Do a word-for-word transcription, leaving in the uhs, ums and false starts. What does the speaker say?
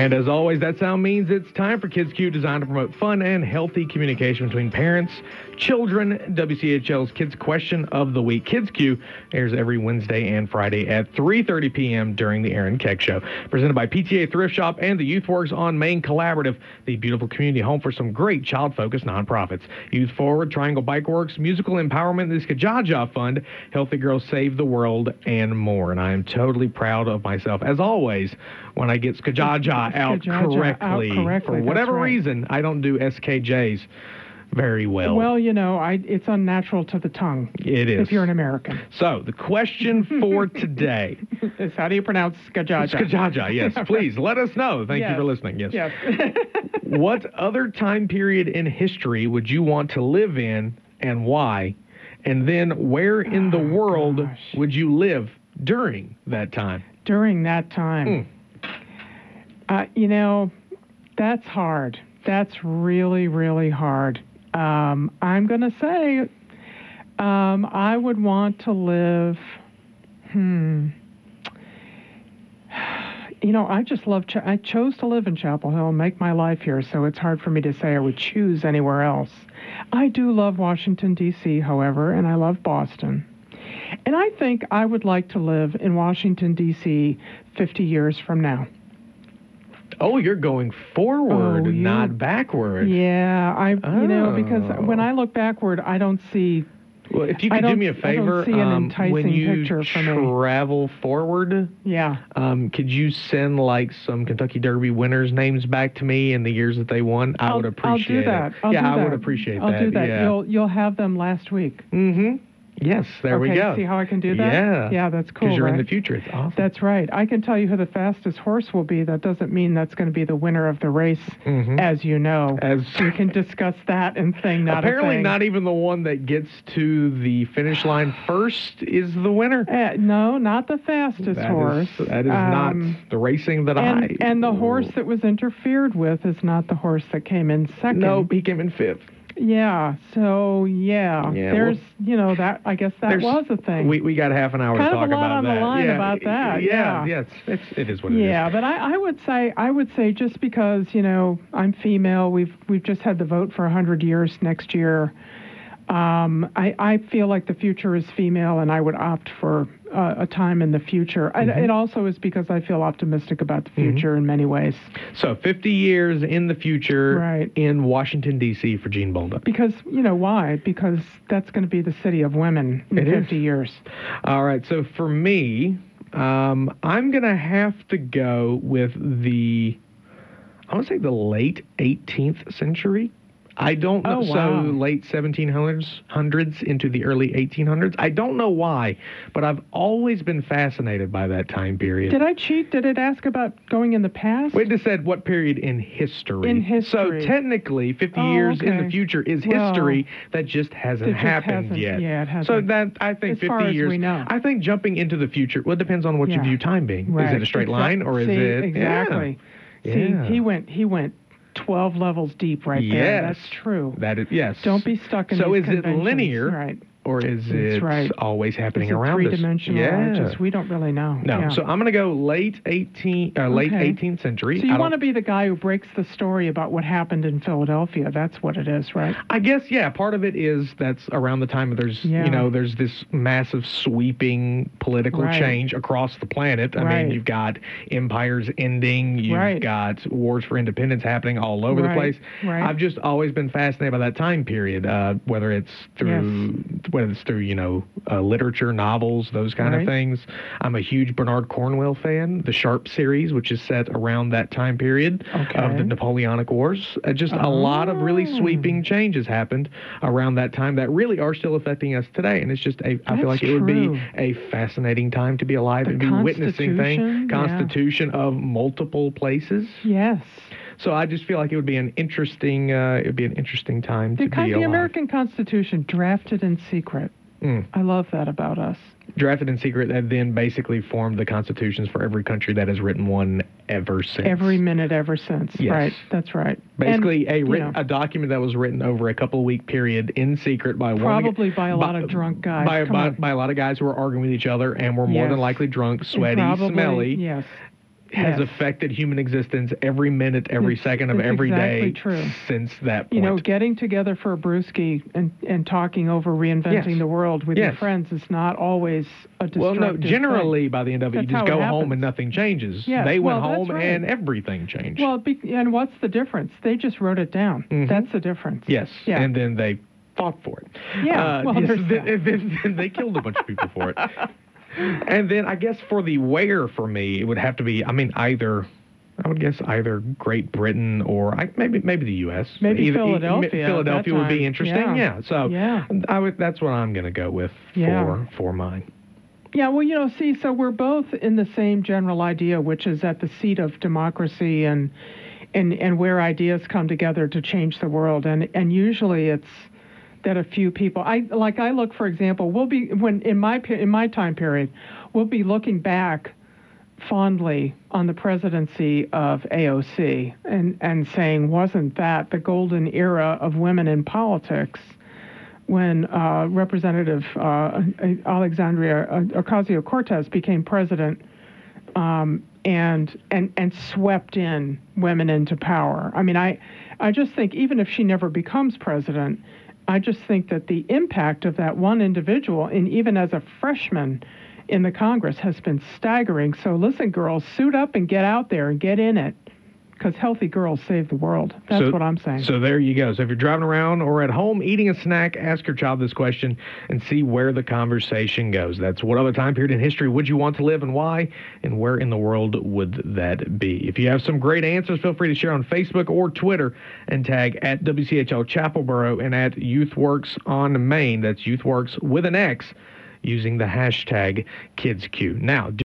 And as always, that sound means it's time for Kids Q, designed to promote fun and healthy communication between parents, children. W C H L's Kids Question of the Week. Kids Q airs every Wednesday and Friday at three thirty p.m. during the Aaron Keck Show. Presented by P T A Thrift Shop and the Youth Works on Main Collaborative, the beautiful community home for some great child-focused nonprofits. Youth Forward, Triangle Bike Works, Musical Empowerment, the Skajaja Fund, Healthy Girls Save the World, and more. And I am totally proud of myself, as always, when I get Skajaja out, correctly. out correctly. For whatever right. reason, I don't do S K Js very well. Well, you know, I, it's unnatural to the tongue. It is. If you're an American. So, the question for today is, how do you pronounce Skajaja? Skajaja, yes. Please, let us know. Thank yes. you for listening. Yes. Yes. What other time period in history would you want to live in, and why? And then, where in the oh, world gosh. would you live during that time? During that time. Mm. Uh, you know, that's hard. That's really, really hard. Um, I'm going to say um, I would want to live, hmm, you know, I just love, Ch- I chose to live in Chapel Hill and make my life here, so it's hard for me to say I would choose anywhere else. I do love Washington, D C, however, and I love Boston. And I think I would like to live in Washington, D C fifty years from now. Oh, you're going forward, Oh, you- not backward. Yeah, I, you know, because Oh. when I look backward, I don't see, Well, if you I could do don't- me a I don't favor, see an um, enticing when you picture for me. travel forward, yeah. um, could you send like some Kentucky Derby winners' names back to me and the years that they won? I I'll, would appreciate I'll do that. it. I'll yeah, do I that. would appreciate I'll that. do that. Yeah. You'll you'll have them last week. Mm-hmm. Yes, there okay, we go. See how I can do that? Yeah. Yeah, that's cool. Because you're right? in the future. It's awesome. That's right. I can tell you who the fastest horse will be. That doesn't mean that's going to be the winner of the race, Mhm. as you know. As we can discuss that and thing, not apparently a thing. not even the one that gets to the finish line first is the winner. Uh, no, not the fastest That horse. is, that is Um, not the racing that and, I... And the horse that was interfered with is not the horse that came in second. No, he came in fifth. Yeah, so, yeah. Yeah, there's, well, you know, that, I guess that there's- was a thing. We we got half an hour kind to talk of a lot about on that. the line yeah, about that. Yeah, Yeah, yeah, it's, it's it is what it is. Yeah, but I, I would say I would say just because, you know, I'm female, we've we've just had the vote for a hundred years next year. Um, I, I feel like the future is female, and I would opt for uh, a time in the future. Mm-hmm. I, it also is because I feel optimistic about the future Mm-hmm. in many ways. So fifty years in the future Right. in Washington, D C for Gene Bolduc. Because, you know, why? Because that's going to be the city of women in It is. fifty years. All right, so for me, um, I'm going to have to go with the, I want to say the late eighteenth century. I don't know. Oh, wow. So late seventeen hundreds into the early eighteen hundreds. I don't know why, but I've always been fascinated by that time period. Did I cheat? Did it ask about going in the past? Wait, it said what period in history? In history. So technically, fifty Oh, years in the okay. future is Well, history that just hasn't it just happened hasn't- yet. yeah, it hasn't. So that I think As far fifty as years. we know. I think jumping into the future. Well, it depends on what you Yeah. view time being. Is Right. it a straight Exact- line or is See, it exactly? Yeah. See, Yeah. he went he went twelve levels deep right there. Yes. That's true. That is yes. Don't be stuck in So these is it conventions. linear? Right. Or is That's it right. always happening Is it around us? three-dimensional? Yeah. Or just, we don't really know. No. Yeah. So I'm going to go late eighteen, uh, late Okay. eighteenth century. So I you don't- want to be the guy who breaks the story about what happened in Philadelphia. That's what it is, right? I guess, yeah, part of it is that's around the time there's, Yeah. you know, there's this massive sweeping political Right. change across the planet. I Right. mean, you've got empires ending, you've Right. got wars for independence happening all over the Right. place. Right. I've just always been fascinated by that time period, uh, whether it's through, whether it's through, you know, uh, literature, novels, those kind Right. of things. I'm a huge Bernard Cornwell fan. The Sharp series, which is set around that time period Okay. of the Napoleonic Wars. Uh, just a lot of really Oh. sweeping changes happened around that time that really are still affecting us today. And it's just, a, I feel That's like it would be true. a fascinating time to be alive The and be witnessing things. Constitution, yeah. Constitution of multiple places. Yes. So I just feel like it would be an interesting, uh, it would be an interesting time The, to con- be the alive. American Constitution drafted in secret. Mm. I love that about us. Drafted in secret that then basically formed the constitutions for every country that has written one ever since. Every minute ever since. Yes. Right. That's right. Basically, And, a you written, know, a document that was written over a couple of week period in secret by one probably by a lot of drunk guys. by, Come by, on. by a lot of guys who were arguing with each other and were more Yes. than likely drunk, And sweaty, probably, smelly. Yes. has Yes. affected human existence every minute, every It's- second of it's every exactly day true. since that point. You know, getting together for a brewski and, and talking over reinventing Yes. the world with your Yes. friends is not always a Well, destructive no, generally thing. by the end of it, That's you just how it go home happens. and nothing changes. Yes, They went well, that's home right. and everything changed. Well, be, and what's the difference? They just wrote it down. Mhm. That's the difference. yes, Yeah. and then they fought for it. Yeah, Uh, well, yes, there's then, that. then- then they killed a bunch of people for it. And then I guess for the where for me, it would have to be, I mean, either, I would guess either Great Britain or I, maybe maybe the U S Maybe Either- e- Philadelphia at Philadelphia that would be time. interesting. Yeah. Yeah. So Yeah. I would. That's what I'm going to go with Yeah. for for mine. Yeah, well, you know, see, so we're both in the same general idea, which is at the seat of democracy and and and where ideas come together to change the world. And and usually it's that a few people. I like I look, for example, we'll be when in my pe- in my time period, we'll be looking back fondly on the presidency of A O C and and saying, wasn't that the golden era of women in politics? When uh, Representative uh, Alexandria Ocasio-Cortez became president, um, and and and swept in women into power. I mean, I I just think even if she never becomes president, I just think that the impact of that one individual, and even as a freshman in the Congress, has been staggering. So listen, girls, suit up and get out there and get in it, because healthy girls save the world. That's So- what I'm saying. So there you go. So if you're driving around or at home eating a snack, ask your child this question and see where the conversation goes. That's what other time period in history would you want to live and why, and where in the world would that be? If you have some great answers, feel free to share on Facebook or Twitter and tag at W C H L Chapelboro and at YouthWorks on Main. That's YouthWorks with an X using the hashtag KidsQ. Now,